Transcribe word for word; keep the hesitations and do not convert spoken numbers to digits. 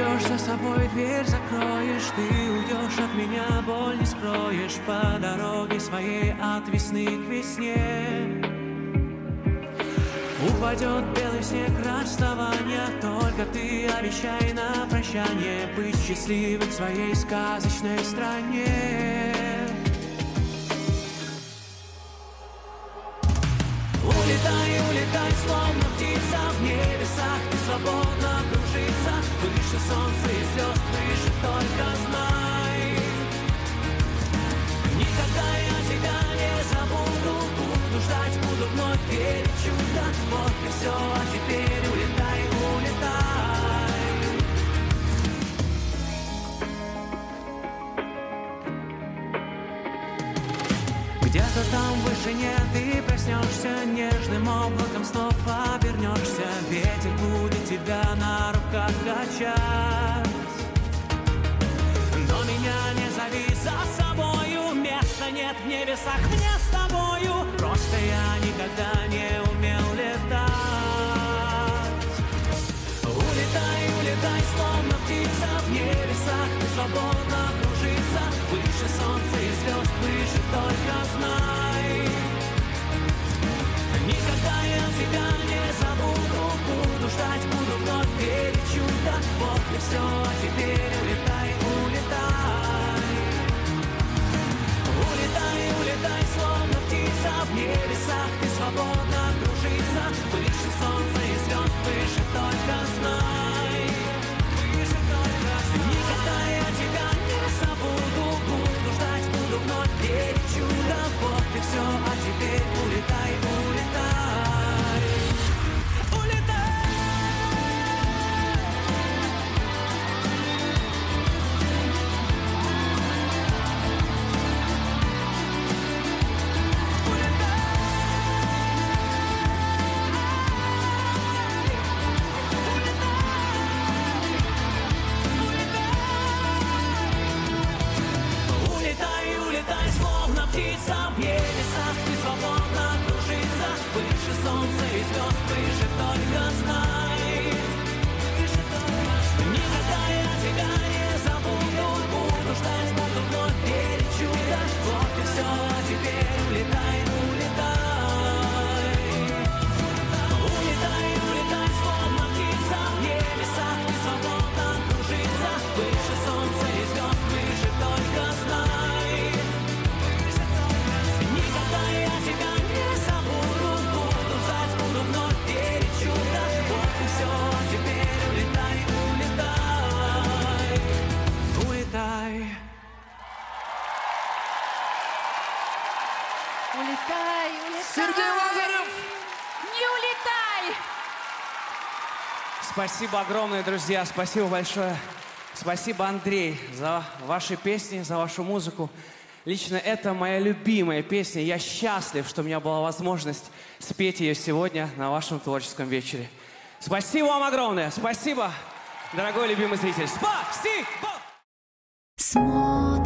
Пойдешь за собой, дверь закроешь, ты уйдешь от меня, боль не скроешь по дороге своей от весны к весне. Упадет белый снег расставания, только ты обещай на прощание быть счастливым в своей сказочной стране. Улетай, улетай, словно птица в небесах, ты свободно кружится, выше солнца и звезд, выше только знай. Никогда я тебя не забуду, буду ждать, буду вновь верить в чудо. Вот и все, а теперь улетай, улетай. Где-то там в вышине ты проснешься, нежным облаком снов обернешься. Ветер будет тебя на руках качать. Но меня не зови за собою, места нет в небесах мне с тобою. Просто я никогда не умел летать. Улетай, улетай, словно птица в небесах, ты свободно кружится, выше солнца и звезд, выше только знай. Никогда я тебя не забуду, буду ждать, буду вновь верить в чудо. Вот и все, а теперь улетай, улетай. Улетай, улетай, словно птица в небесах, ты свободно кружится, выше солнца и звезд, выше только знай. Выше только знай. Никогда я тебя не забуду, буду ждать, буду вновь верить в чудо. Вот и все, а теперь улетай, улетай. Улетай. Птица в небесах, ты свободно кружится, выше солнца и звезд, выше только знай. Выше только знай. Никогда я тебя не забуду, буду ждать, буду вновь верить в чудо. Вот и все, а теперь улетай, улетай. Улетай, улетай, словно птица в небесах, ты свободно кружится, выше солнца и звезд, выше только знай. Тебя не забуду, буду ждать, буду вновь верить в чудо. Вот и все, а теперь улетай, улетай, улетай. Улетай, улетай. Сергей Лазарев! Не улетай! Спасибо огромное, друзья, спасибо большое. Спасибо, Андрей, за ваши песни, за вашу музыку. Лично это моя любимая песня. Я счастлив, что у меня была возможность спеть ее сегодня на вашем творческом вечере. Спасибо вам огромное. Спасибо, дорогой любимый зритель. Спасибо!